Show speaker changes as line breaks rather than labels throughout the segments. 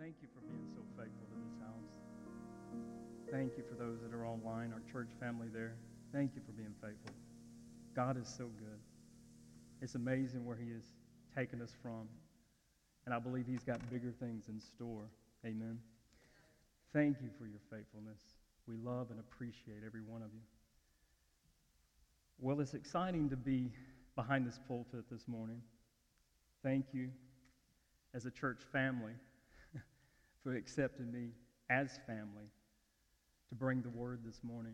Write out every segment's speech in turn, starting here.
thank you for being so faithful to this house. Thank you for those that are online, our church family there. Thank you for being faithful. God is so good. It's amazing where he has taken us from. And I believe he's got bigger things in store. Amen. Thank you for your faithfulness. We love and appreciate every one of you. Well, it's exciting to be behind this pulpit this morning. Thank you as a church family for accepting me as family to bring the word this morning.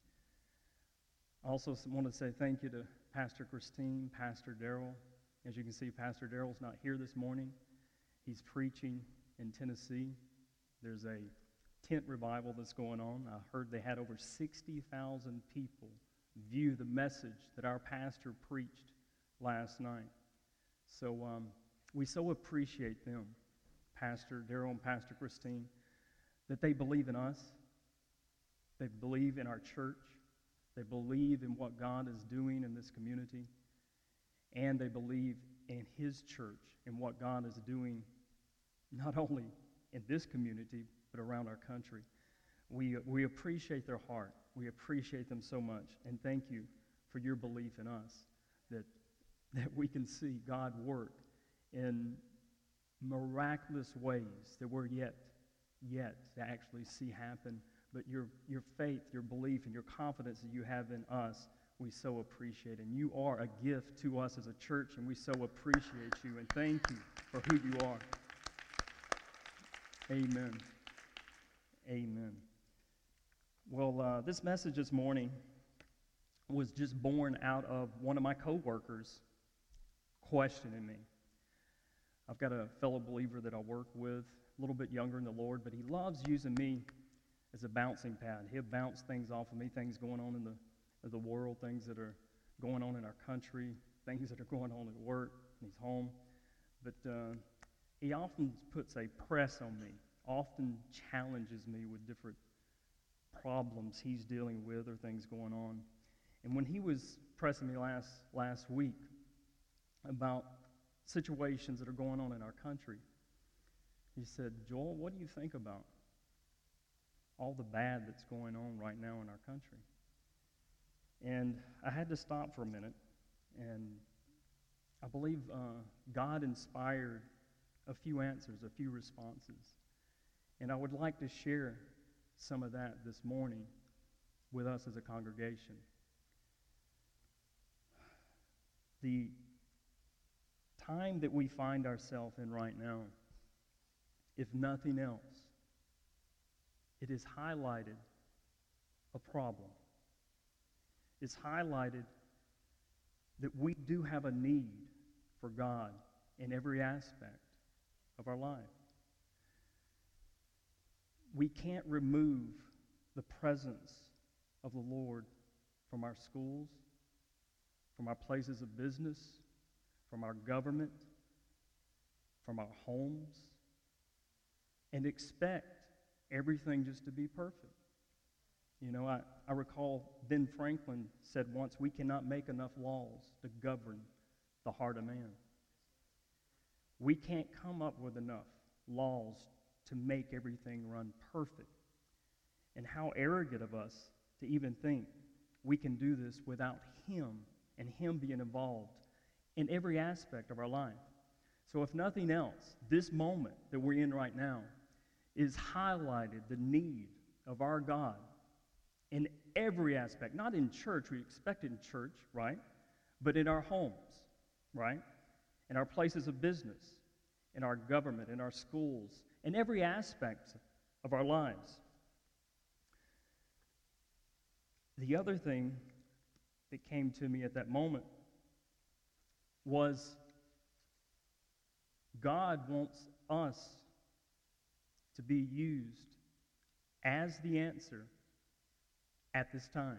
I also want to say thank you to Pastor Christine, Pastor Darrell. As you can see, Pastor Darrell's not here this morning. He's preaching in Tennessee. There's a tent revival that's going on. I heard they had over 60,000 people view the message that our pastor preached last night. So we so appreciate them, Pastor Darrell and Pastor Christine, that they believe in us. They believe in our church. They believe in what God is doing in this community. And they believe in his church and what God is doing not only in this community, but around our country. We appreciate their heart. We appreciate them so much. And thank you for your belief in us, that we can see God work in miraculous ways that we're yet to actually see happen. But your faith, your belief, and your confidence that you have in us, we so appreciate. And you are a gift to us as a church, and we so appreciate you. And thank you for who you are. Amen. Amen. Well, this message this morning was just born out of one of my co-workers questioning me. I've got a fellow believer that I work with, a little bit younger in the Lord, but he loves using me as a bouncing pad. He'll bounce things off of me, things going on in the world, things that are going on in our country, things that are going on at work, in his home. But he often puts a press on me, often challenges me with different problems he's dealing with or things going on. And when he was pressing me last week about situations that are going on in our country, he said, "Joel, what do you think about all the bad that's going on right now in our country?" And I had to stop for a minute, and I believe God inspired a few answers, a few responses. And I would like to share some of that this morning with us as a congregation. The time that we find ourselves in right now, if nothing else, it has highlighted a problem. It's highlighted that we do have a need for God in every aspect of our life. We can't remove the presence of the Lord from our schools, from our places of business, from our government, from our homes, and expect everything just to be perfect. You know, I recall Ben Franklin said once, we cannot make enough laws to govern the heart of man. We can't come up with enough laws to make everything run perfect. And how arrogant of us to even think we can do this without him and him being involved in every aspect of our life. So if nothing else, this moment that we're in right now is highlighted the need of our God in every aspect. Not in church, we expect it in church, right? But in our homes, right? In our places of business, in our government, in our schools, in every aspect of our lives. The other thing that came to me at that moment was God wants us to be used as the answer at this time.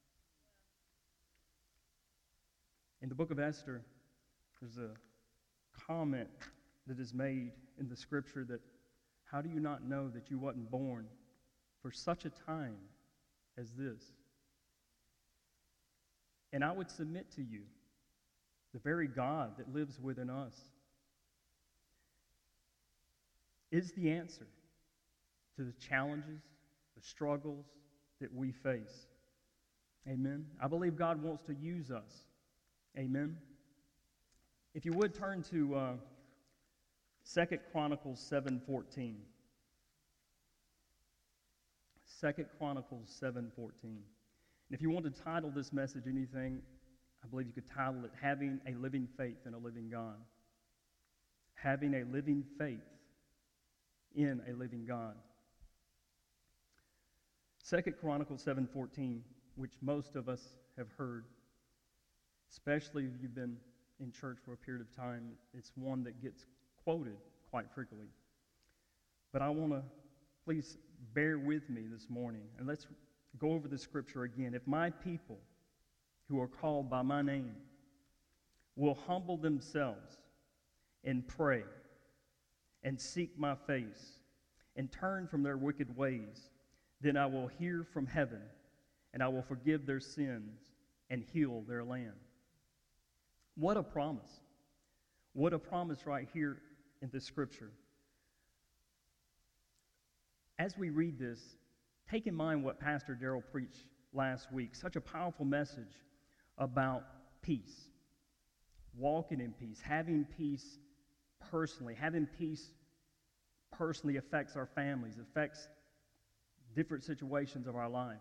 In the book of Esther, there's a comment that is made in the scripture that, how do you not know that you wasn't born for such a time as this? And I would submit to you, the very God that lives within us is the answer to the challenges, the struggles that we face. Amen. I believe God wants to use us. Amen. If you would turn to 2 Chronicles 7:14. 2 Chronicles 7:14. And if you want to title this message anything, I believe you could title it, Having a Living Faith in a Living God. Having a living faith in a living God. 2 Chronicles 7:14, which most of us have heard, especially if you've been in church for a period of time, it's one that gets quoted quite frequently. But I want to, please bear with me this morning, and let's go over the scripture again. If my people who are called by my name will humble themselves and pray and seek my face and turn from their wicked ways, then I will hear from heaven and I will forgive their sins and heal their land. What a promise. What a promise right here in the scripture. As we read this, take in mind what Pastor Darrell preached last week. Such a powerful message about peace. Walking in peace. Having peace personally. Having peace personally affects our families, affects different situations of our life.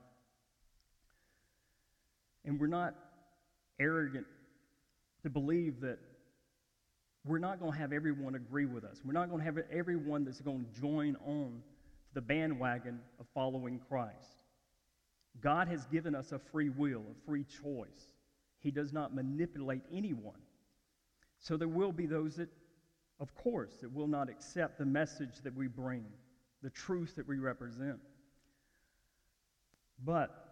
And we're not arrogant to believe that we're not going to have everyone agree with us. We're not going to have everyone that's going to join on the bandwagon of following Christ. God has given us a free will, a free choice. He does not manipulate anyone. So there will be those that, of course, that will not accept the message that we bring, the truth that we represent. But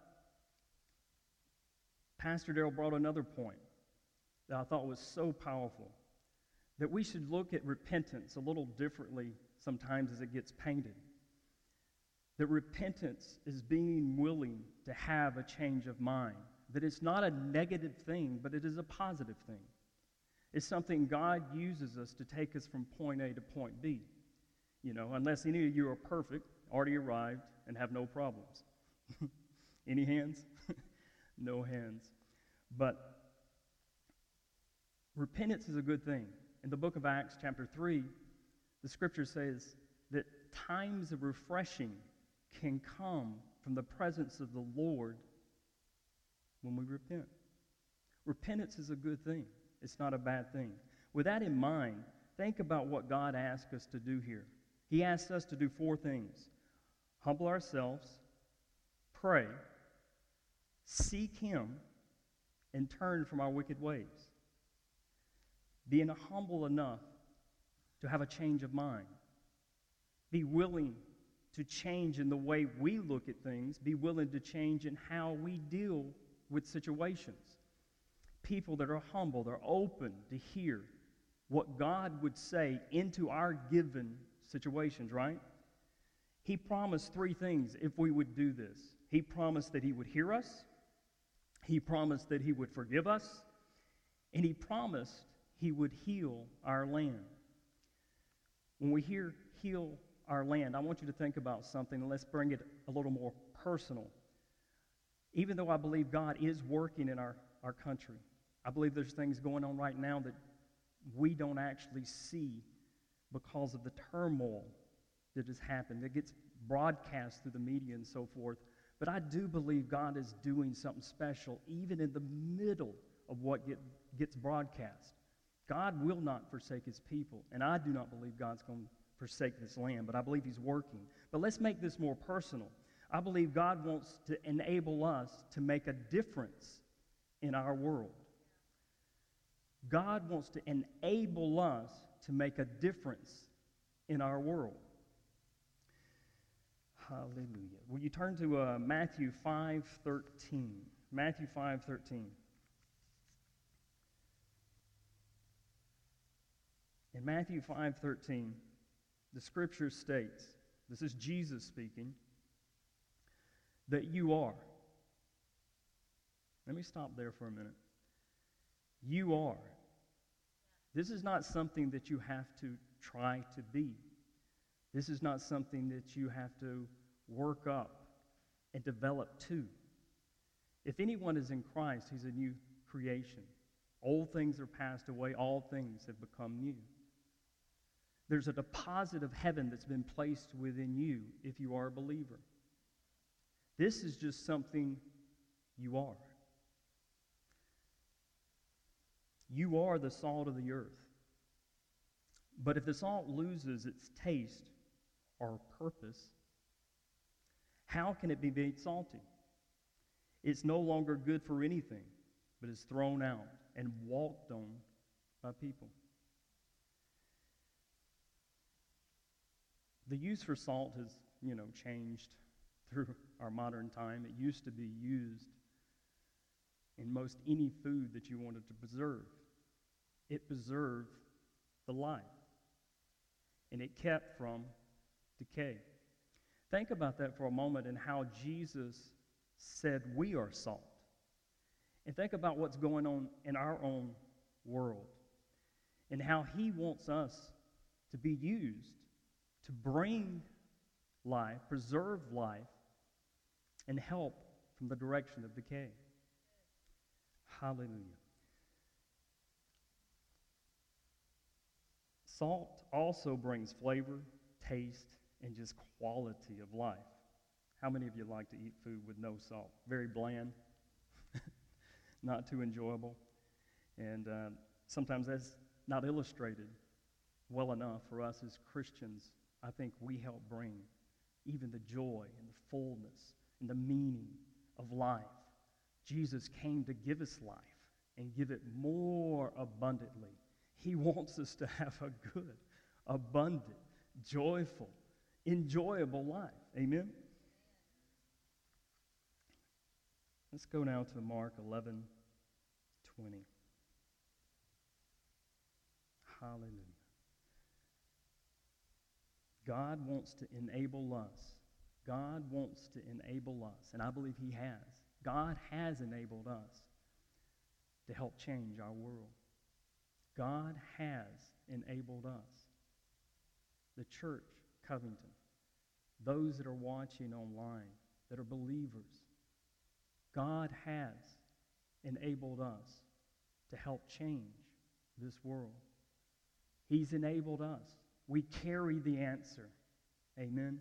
Pastor Darrell brought another point that I thought was so powerful, that we should look at repentance a little differently sometimes as it gets painted. That repentance is being willing to have a change of mind. That it's not a negative thing, but it is a positive thing. It's something God uses us to take us from point A to point B. You know, unless any of you are perfect, already arrived, and have no problems. Any hands? No hands. But repentance is a good thing. In the book of Acts, chapter 3, the scripture says that times of refreshing can come from the presence of the Lord when we repent. Repentance is a good thing. It's not a bad thing. With that in mind, think about what God asked us to do here. He asked us to do 4 things. Humble ourselves, pray, seek Him, and turn from our wicked ways. Being humble enough to have a change of mind. Be willing to change in the way we look at things. Be willing to change in how we deal with situations. People that are humble, they're open to hear what God would say into our given situations, right? He promised 3 things if we would do this. He promised that He would hear us. He promised that He would forgive us. And He promised He would heal our land. When we hear heal our land, I want you to think about something, and let's bring it a little more personal. Even though I believe God is working in our country, I believe there's things going on right now that we don't actually see because of the turmoil that has happened, that gets broadcast through the media and so forth. But I do believe God is doing something special even in the middle of what gets broadcast. God will not forsake His people, and I do not believe God's going to forsake this land, but I believe He's working. But let's make this more personal. I believe God wants to enable us to make a difference in our world. God wants to enable us to make a difference in our world. Hallelujah. Will you turn to Matthew 5:13? Matthew 5:13. In Matthew 5:13, the scripture states, this is Jesus speaking, that you are. Let me stop there for a minute. You are. This is not something that you have to try to be. This is not something that you have to work up and develop to. If anyone is in Christ, he's a new creation. Old things are passed away, all things have become new. There's a deposit of heaven that's been placed within you if you are a believer. This is just something you are. You are the salt of the earth. But if the salt loses its taste or purpose, how can it be made salty? It's no longer good for anything, but is thrown out and walked on by people. The use for salt has, changed through our modern time. It used to be used in most any food that you wanted to preserve. It preserved the life, and it kept from decay. Think about that for a moment and how Jesus said we are salt. And think about what's going on in our own world and how he wants us to be used to bring life, preserve life, and help from the direction of decay. Hallelujah. Salt also brings flavor, taste, and just quality of life. How many of you like to eat food with no salt? Very bland, not too enjoyable. And sometimes that's not illustrated well enough for us as Christians. I think we help bring even the joy and the fullness and the meaning of life. Jesus came to give us life and give it more abundantly. He wants us to have a good, abundant, joyful, enjoyable life. Amen? Let's go now to Mark 11:20. Hallelujah. God wants to enable us. God wants to enable us, and I believe he has. God has enabled us to help change our world. God has enabled us. The church, Covington, those that are watching online, that are believers, God has enabled us to help change this world. He's enabled us. We carry the answer. Amen.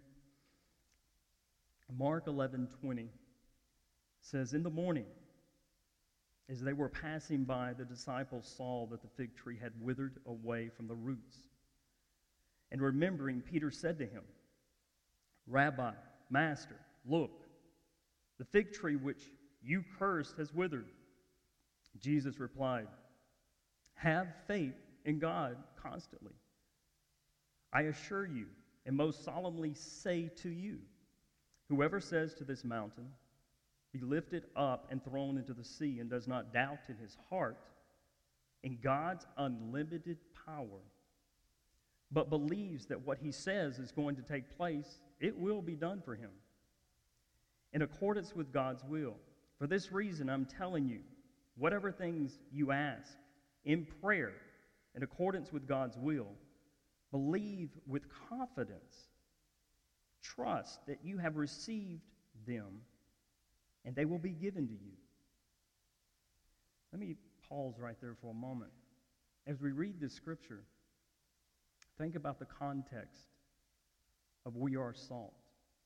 Mark 11:20 says, "In the morning, as they were passing by, the disciples saw that the fig tree had withered away from the roots. And remembering, Peter said to him, 'Rabbi, Master, look, the fig tree which you cursed has withered.' Jesus replied, 'Have faith in God constantly. I assure you, and most solemnly say to you, whoever says to this mountain, be lifted up and thrown into the sea, and does not doubt in his heart in God's unlimited power, but believes that what he says is going to take place, it will be done for him, in accordance with God's will. For this reason, I'm telling you, whatever things you ask in prayer, in accordance with God's will, believe with confidence. Trust that you have received them, and they will be given to you.'" Let me pause right there for a moment. As we read this scripture, think about the context of we are salt.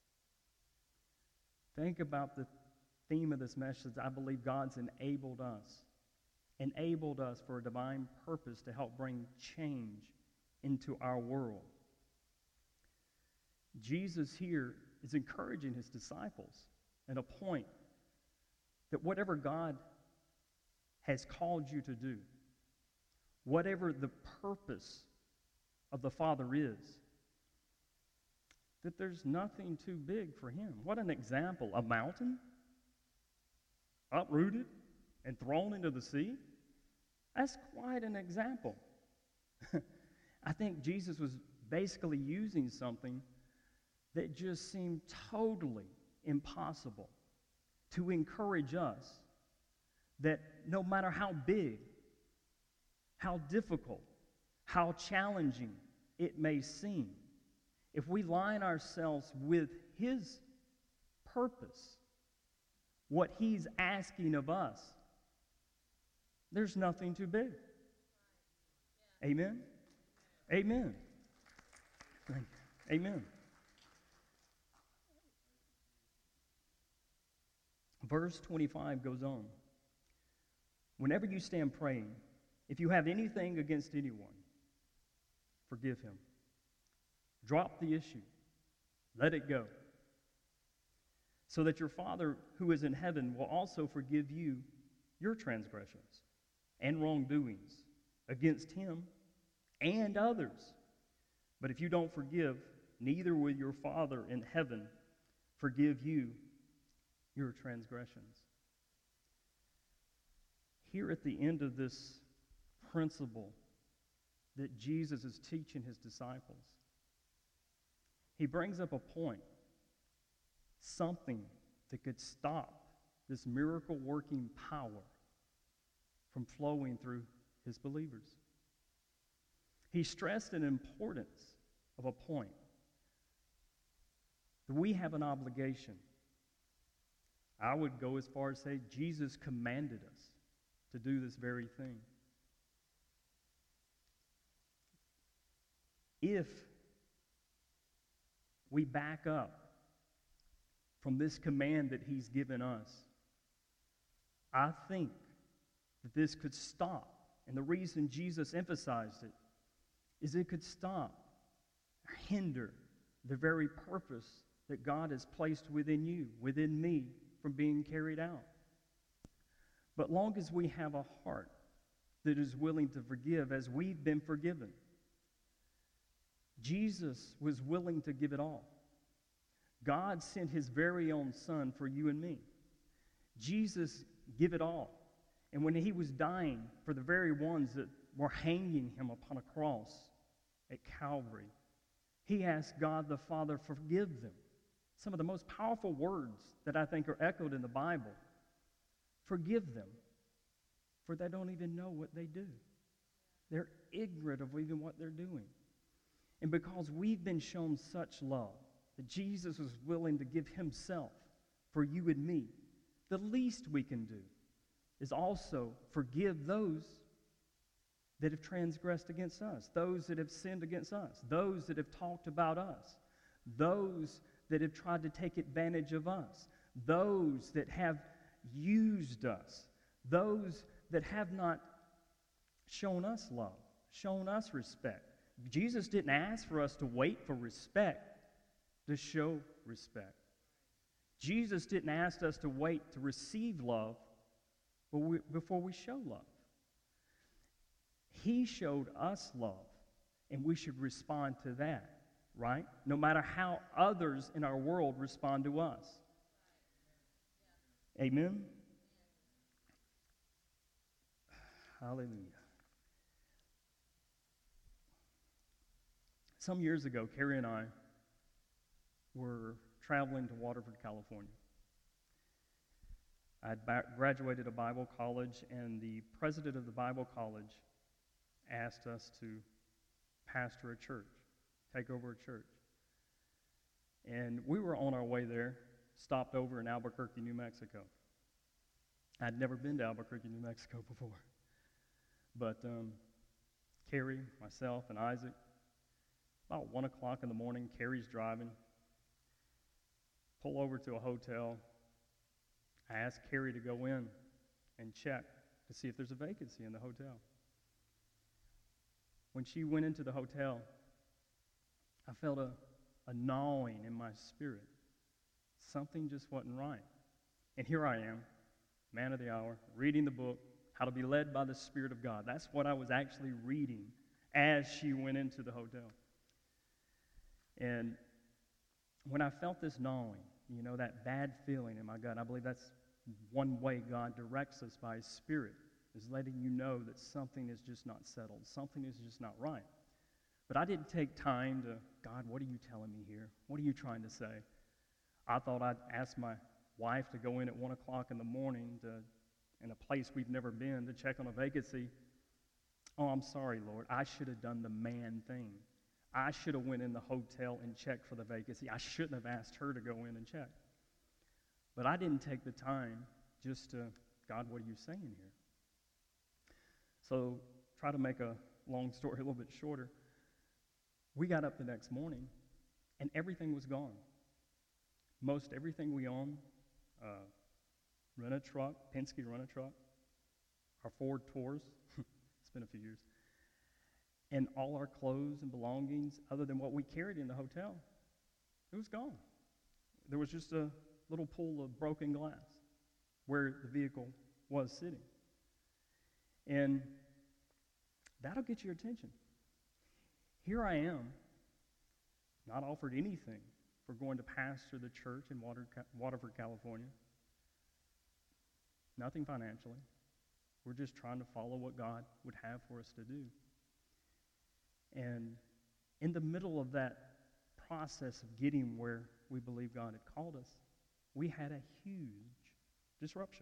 Think about the theme of this message. I believe God's enabled us for a divine purpose to help bring change into our world. Jesus here is encouraging his disciples at a point that whatever God has called you to do, whatever the purpose of the Father is, that there's nothing too big for him. What an example. A mountain uprooted and thrown into the sea? That's quite an example. I think Jesus was basically using something that just seemed totally impossible to encourage us that no matter how big, how difficult, how challenging it may seem, if we line ourselves with His purpose, what He's asking of us, there's nothing too big. Amen? Amen. Amen. Verse 25 goes on. Whenever you stand praying, if you have anything against anyone, forgive him. Drop the issue. Let it go. So that your Father who is in heaven will also forgive you your transgressions and wrongdoings against him and others. But if you don't forgive, neither will your Father in heaven forgive you your transgressions. Here at the end of this principle that Jesus is teaching his disciples, he brings up a point, something that could stop this miracle-working power from flowing through his believers. He stressed an importance of a point, that we have an obligation. I would go as far as say Jesus commanded us to do this very thing. If we back up from this command that he's given us, I think that this could stop. And the reason Jesus emphasized it is it could stop or hinder the very purpose that God has placed within you, within me, from being carried out. But long as we have a heart that is willing to forgive as we've been forgiven, Jesus was willing to give it all. God sent his very own Son for you and me. Jesus gave it all. And when he was dying for the very ones that were hanging him upon a cross at Calvary, he asked God the Father, forgive them. Some of the most powerful words that I think are echoed in the Bible. Forgive them, for they don't even know what they do. They're ignorant of even what they're doing. And because we've been shown such love, that Jesus was willing to give himself for you and me, the least we can do is also forgive those that have transgressed against us, those that have sinned against us, those that have talked about us, those that have tried to take advantage of us, those that have used us, those that have not shown us love, shown us respect. Jesus didn't ask for us to wait for respect to show respect. Jesus didn't ask us to wait to receive love before we show love. He showed us love, and we should respond to that, right? No matter how others in our world respond to us. Amen? Hallelujah. Some years ago, Carrie and I were traveling to Waterford, California. I had graduated a Bible college, and the president of the Bible college asked us to pastor a church, take over a church. And we were on our way there, stopped over in Albuquerque, New Mexico. I'd never been to Albuquerque, New Mexico before. But Carrie, myself, and Isaac, about 1 o'clock in the morning, Carrie's driving, pull over to a hotel. I asked Carrie to go in and check to see if there's a vacancy in the hotel. When she went into the hotel, I felt a gnawing in my spirit. Something just wasn't right. And here I am, man of the hour, reading the book, How to Be Led by the Spirit of God. That's what I was actually reading as she went into the hotel. And when I felt this gnawing, that bad feeling in my gut, I believe that's one way God directs us by his Spirit, is letting you know that something is just not settled, something is just not right. But I didn't take time to, God, what are you telling me here? What are you trying to say? I thought I'd ask my wife to go in at 1 o'clock in the morning in a place we've never been to check on a vacancy. Oh, I'm sorry, Lord. I should have done the man thing. I should have went in the hotel and checked for the vacancy. I shouldn't have asked her to go in and check. But I didn't take the time just to, God, what are you saying here? So try to make a long story a little bit shorter. We got up the next morning, and everything was gone. Most everything we own, rent a truck, Penske rent a truck, our Ford Taurs, it's been a few years, and all our clothes and belongings, other than what we carried in the hotel, it was gone. There was just a little pool of broken glass where the vehicle was sitting. And that'll get your attention. Here I am, not offered anything for going to pastor the church in Waterford, California. Nothing financially. We're just trying to follow what God would have for us to do. And in the middle of that process of getting where we believe God had called us, we had a huge disruption.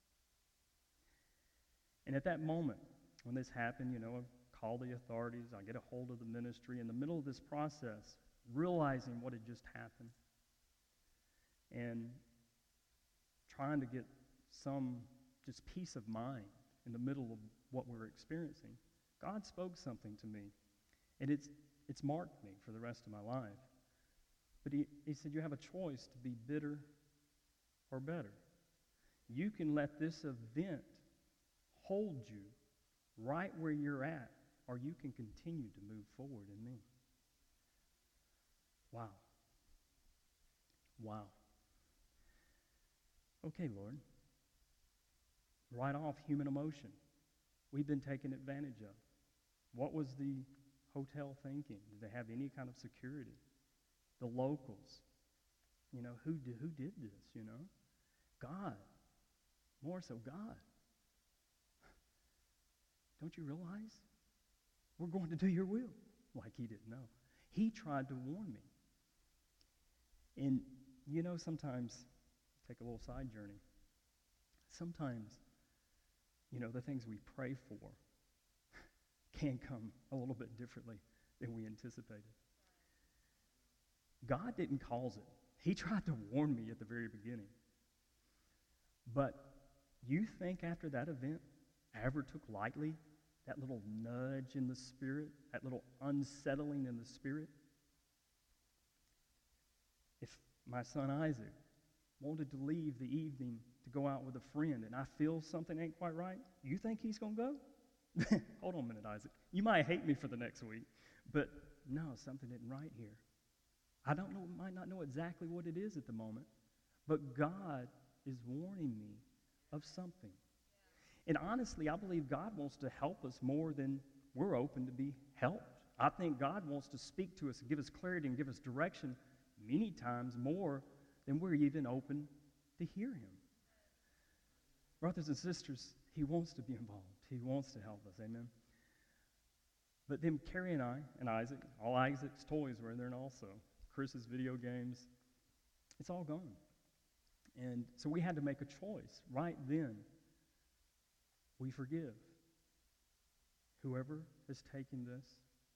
And at that moment, when this happened, I call the authorities, I get a hold of the ministry. In the middle of this process, realizing what had just happened and trying to get some just peace of mind in the middle of what we were experiencing, God spoke something to me, and it's marked me for the rest of my life. But he said, you have a choice to be bitter or better. You can let this event hold you right where you're at, or you can continue to move forward in me. Wow. Wow. Okay, Lord. Right off, human emotion. We've been taken advantage of. What was the hotel thinking? Did they have any kind of security? The locals. Who did this, God. More so God. Don't you realize? We're going to do your will. Like he didn't know. He tried to warn me. And, sometimes, take a little side journey. Sometimes, the things we pray for can come a little bit differently than we anticipated. God didn't cause it. He tried to warn me at the very beginning. But you think after that event, I ever took lightly that little nudge in the spirit, that little unsettling in the spirit? If my son Isaac wanted to leave the evening to go out with a friend and I feel something ain't quite right, you think he's going to go? Hold on a minute, Isaac. You might hate me for the next week, but no, something isn't right here. I don't know, might not know exactly what it is at the moment, but God is warning me of something. And honestly, I believe God wants to help us more than we're open to be helped. I think God wants to speak to us and give us clarity and give us direction many times more than we're even open to hear him. Brothers and sisters, he wants to be involved. He wants to help us. Amen. But then Carrie and I and Isaac, all Isaac's toys were in there, and also Chris's video games. It's all gone. And so we had to make a choice right then. We forgive whoever has taken this.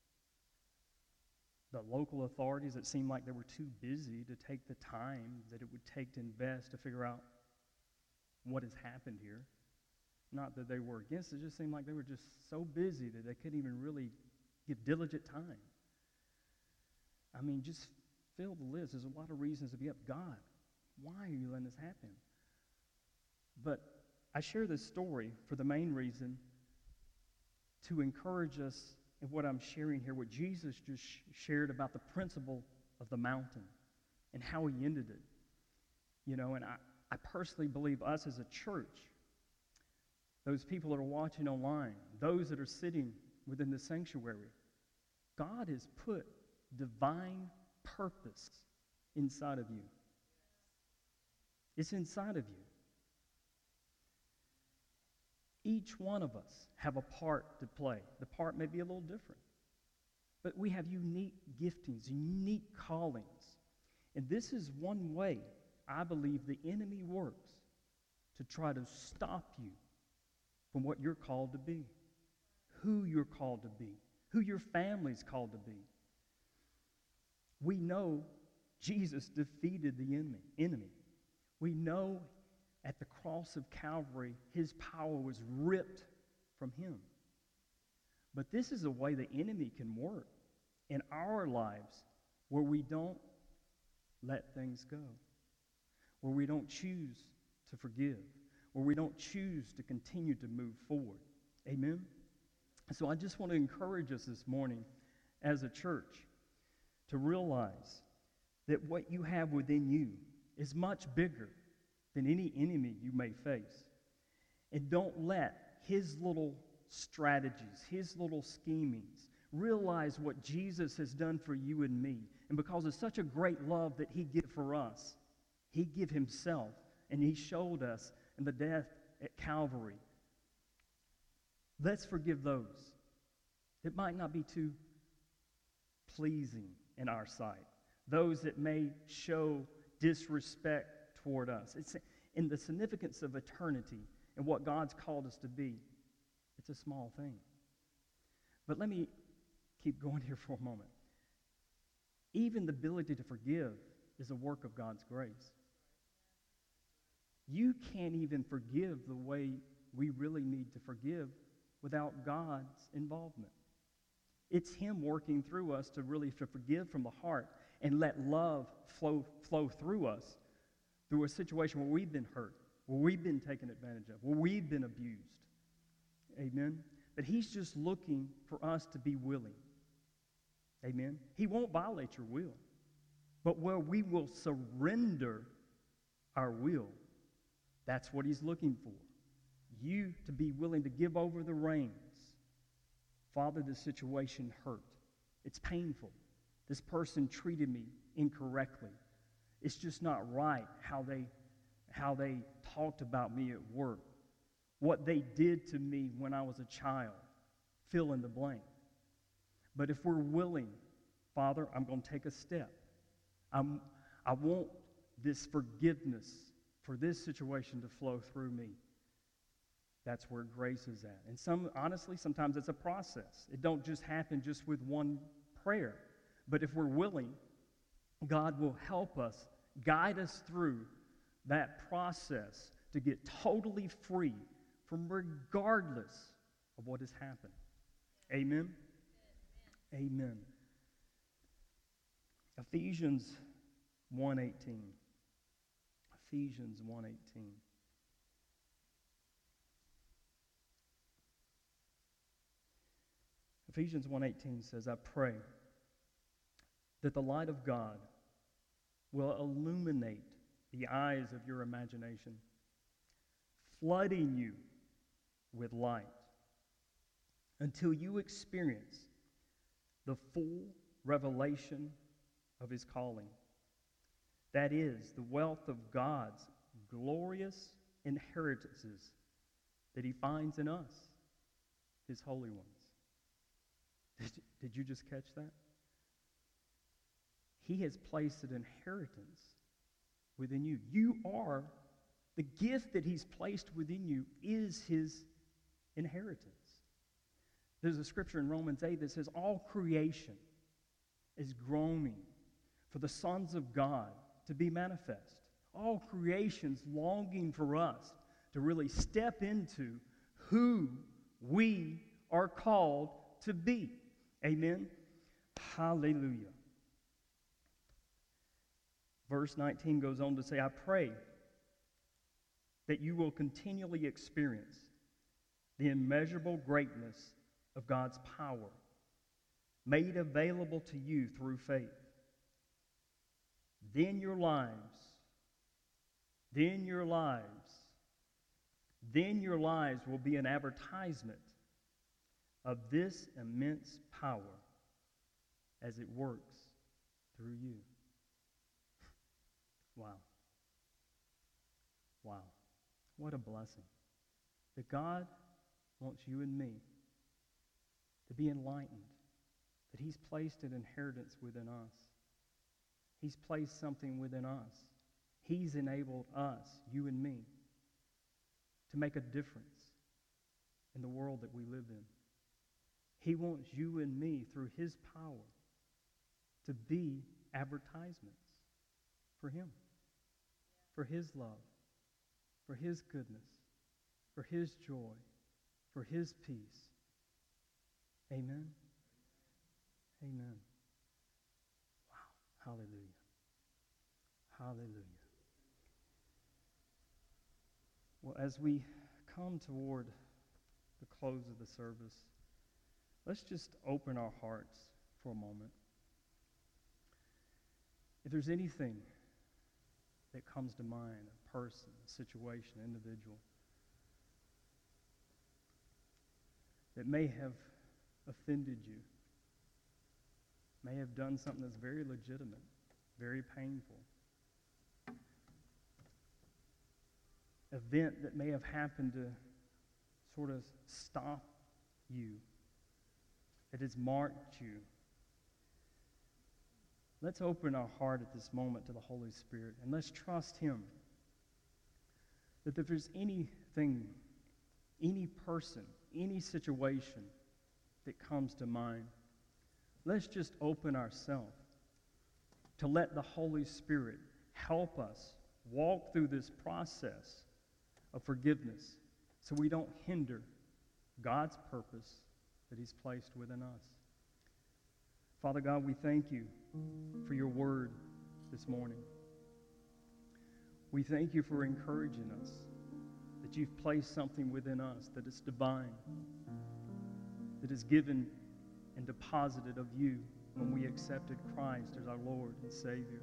The local authorities, it seemed like they were too busy to take the time that it would take to invest to figure out what has happened here. Not that they were against it, just seemed like they were just so busy that they couldn't even really give diligent time. I mean, just fill the list. There's a lot of reasons to be up. God, why are you letting this happen? But I share this story for the main reason to encourage us in what I'm sharing here, what Jesus just shared about the principle of the mountain and how he ended it. And I personally believe us as a church, those people that are watching online, those that are sitting within the sanctuary, God has put divine purpose inside of you. It's inside of you. Each one of us have a part to play. The part may be a little different. But we have unique giftings, unique callings. And this is one way I believe the enemy works to try to stop you from what you're called to be, who you're called to be, who your family's called to be. We know Jesus defeated the enemy. We know at the cross of Calvary, his power was ripped from him. But this is a way the enemy can work in our lives where we don't let things go, where we don't choose to forgive, where we don't choose to continue to move forward. Amen? So I just want to encourage us this morning as a church to realize that what you have within you is much bigger than any enemy you may face. And don't let his little strategies, his little schemings, realize what Jesus has done for you and me. And because of such a great love that he gave for us, he gave himself, and he showed us in the death at Calvary. Let's forgive those that might not be too pleasing in our sight, those that may show disrespect toward us. It's in the significance of eternity and what God's called us to be. It's a small thing. But let me keep going here for a moment. Even the ability to forgive is a work of God's grace. You can't even forgive the way we really need to forgive without God's involvement. It's him working through us to really to forgive from the heart and let love flow through us through a situation where we've been hurt, where we've been taken advantage of, where we've been abused. Amen? But he's just looking for us to be willing. Amen? He won't violate your will. But where we will surrender our will, that's what he's looking for. You to be willing to give over the reins. Father, this situation hurt. It's painful. This person treated me incorrectly. It's just not right how they talked about me at work. What they did to me when I was a child. Fill in the blank. But if we're willing, Father, I'm going to take a step. I want this forgiveness for this situation to flow through me. That's where grace is at. And honestly, sometimes it's a process. It don't just happen just with one prayer. But if we're willing, God will help us, guide us through that process to get totally free from regardless of what has happened. Amen? Amen. Ephesians 1:18. Ephesians 1:18. Ephesians 1:18 says, I pray that the light of God will illuminate the eyes of your imagination, flooding you with light until you experience the full revelation of his calling. That is, the wealth of God's glorious inheritances that he finds in us, his holy ones. Did you just catch that? He has placed an inheritance within you. The gift that he's placed within you is his inheritance. There's a scripture in Romans 8 that says, all creation is groaning for the sons of God to be manifest. All creation's longing for us to really step into who we are called to be. Amen? Hallelujah. Verse 19 goes on to say, I pray that you will continually experience the immeasurable greatness of God's power made available to you through faith. Then your lives will be an advertisement of this immense power as it works through you. Wow. Wow. What a blessing. That God wants you and me to be enlightened. That he's placed an inheritance within us. He's placed something within us. He's enabled us, you and me, to make a difference in the world that we live in. He wants you and me, through his power, to be advertisements for Him, for His love, for His goodness, for His joy, for His peace. Amen? Amen. Wow. Hallelujah. Hallelujah. Well, as we come toward the close of the service, let's just open our hearts for a moment. If there's anything that comes to mind, a person, a situation, an individual, that may have offended you, may have done something that's very legitimate, very painful, event that may have happened to sort of stop you, that has marked you, let's open our heart at this moment to the Holy Spirit, and let's trust Him that if there's anything, any person, any situation that comes to mind, let's just open ourselves to let the Holy Spirit help us walk through this process of forgiveness so we don't hinder God's purpose that He's placed within us. Father God, we thank You for Your word this morning. We thank You for encouraging us, that You've placed something within us that is divine, that is given and deposited of You when we accepted Christ as our Lord and Savior.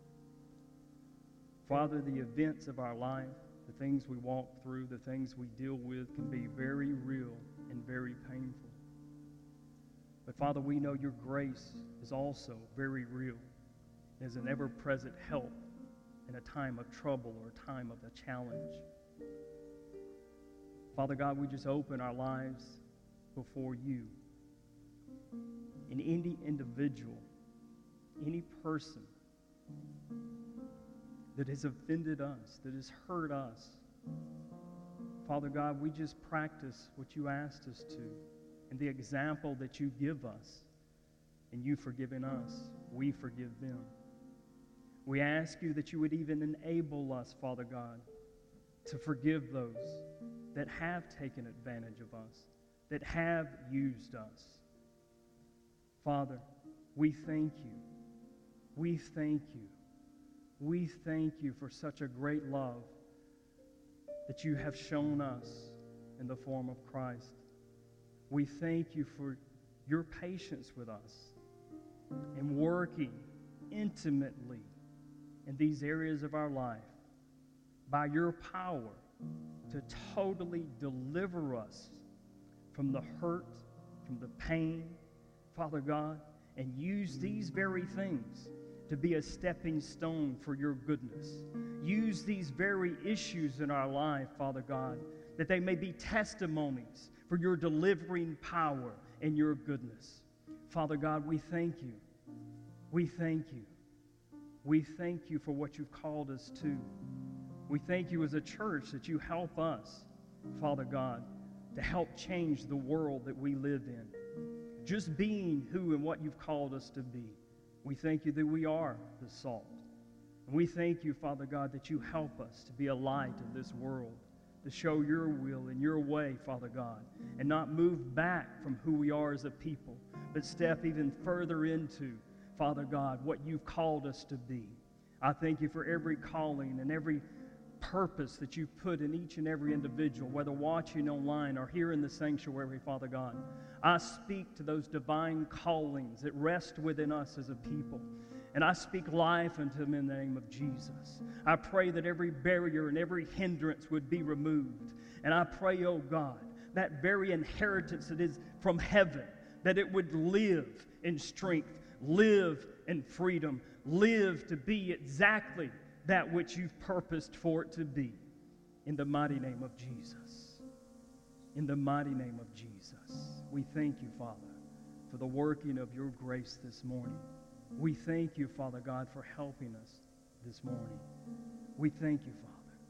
Father, the events of our life, the things we walk through, the things we deal with can be very real and very painful. But Father, we know Your grace is also very real, as an ever-present help in a time of trouble or a time of a challenge. Father God, we just open our lives before You. And any individual, any person that has offended us, that has hurt us, Father God, we just practice what You asked us to, and the example that You give us, and You forgiving us, we forgive them. We ask You that You would even enable us, Father God, to forgive those that have taken advantage of us, that have used us. Father, we thank You. We thank You. We thank You for such a great love that You have shown us in the form of Christ. We thank You for Your patience with us and working intimately in these areas of our life by Your power to totally deliver us from the hurt, from the pain, Father God, and use these very things to be a stepping stone for Your goodness. Use these very issues in our life, Father God, that they may be testimonies for Your delivering power and Your goodness. Father God, we thank You. We thank You. We thank You for what You've called us to. We thank You as a church that You help us, Father God, to help change the world that we live in. Just being who and what You've called us to be. We thank You that we are the salt. And we thank You, Father God, that You help us to be a light in this world, to show Your will and Your way, Father God, and not move back from who we are as a people, but step even further into, Father God, what You've called us to be. I thank You for every calling and every purpose that You've put in each and every individual, whether watching online or here in the sanctuary, Father God. I speak to those divine callings that rest within us as a people, and I speak life unto them in the name of Jesus. I pray that every barrier and every hindrance would be removed, and I pray, oh God, that very inheritance that is from heaven, that it would live in strength, live in freedom, live to be exactly that which You've purposed for it to be. In the mighty name of Jesus. In the mighty name of Jesus. We thank You, Father, for the working of Your grace this morning. We thank You, Father God, for helping us this morning. We thank You,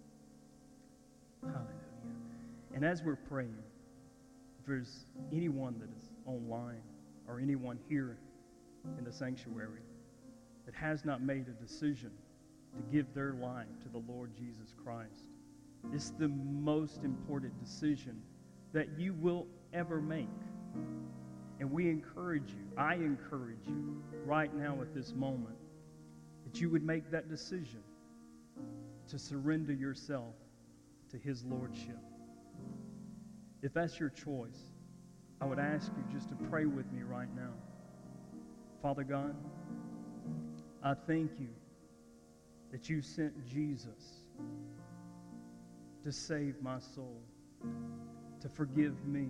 Father. Hallelujah. And as we're praying, if there's anyone that is online or anyone here in the sanctuary that has not made a decision to give their life to the Lord Jesus Christ. It's the most important decision that you will ever make. And we encourage you, I encourage you right now at this moment, that you would make that decision to surrender yourself to His Lordship. If that's your choice, I would ask you just to pray with me right now. Father God, I thank you that you sent Jesus to save my soul, to forgive me.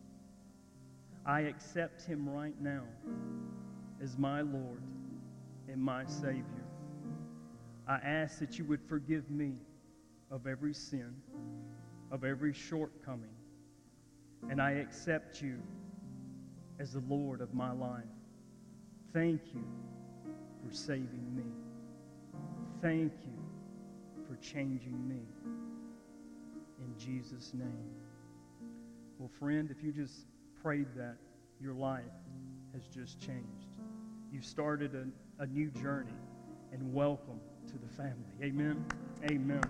I accept Him right now as my Lord and my Savior. I ask that you would forgive me of every sin, of every shortcoming, and I accept you as the Lord of my life. Thank you for saving me. Thank you for changing me. In Jesus' name. Well, friend, if you just prayed that, your life has just changed. You've started a new journey, and welcome to the family. Amen? Amen.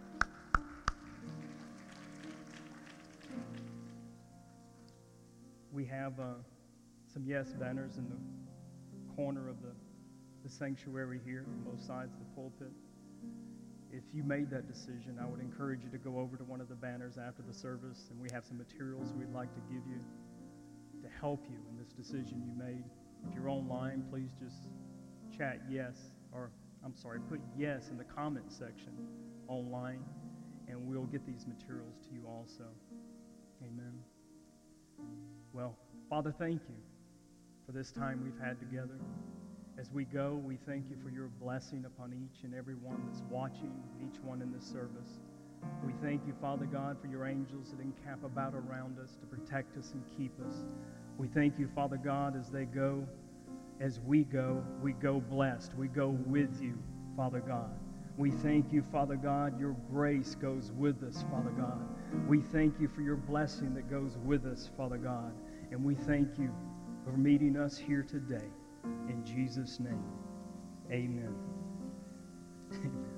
We have some yes banners in the corner of the sanctuary here on both sides of the pulpit. If you made that decision, I would encourage you to go over to one of the banners after the service, and we have some materials we'd like to give you to help you in this decision you made. If you're online, please just chat yes, put yes in the comment section online, and we'll get these materials to you also. Amen. Well, Father, thank you for this time we've had together. As we go, we thank you for your blessing upon each and every one that's watching, each one in this service. We thank you, Father God, for your angels that encamp about around us to protect us and keep us. We thank you, Father God, as we go blessed. We go with you, Father God. We thank you, Father God, your grace goes with us, Father God. We thank you for your blessing that goes with us, Father God. And we thank you for meeting us here today. In Jesus' name, amen. Amen.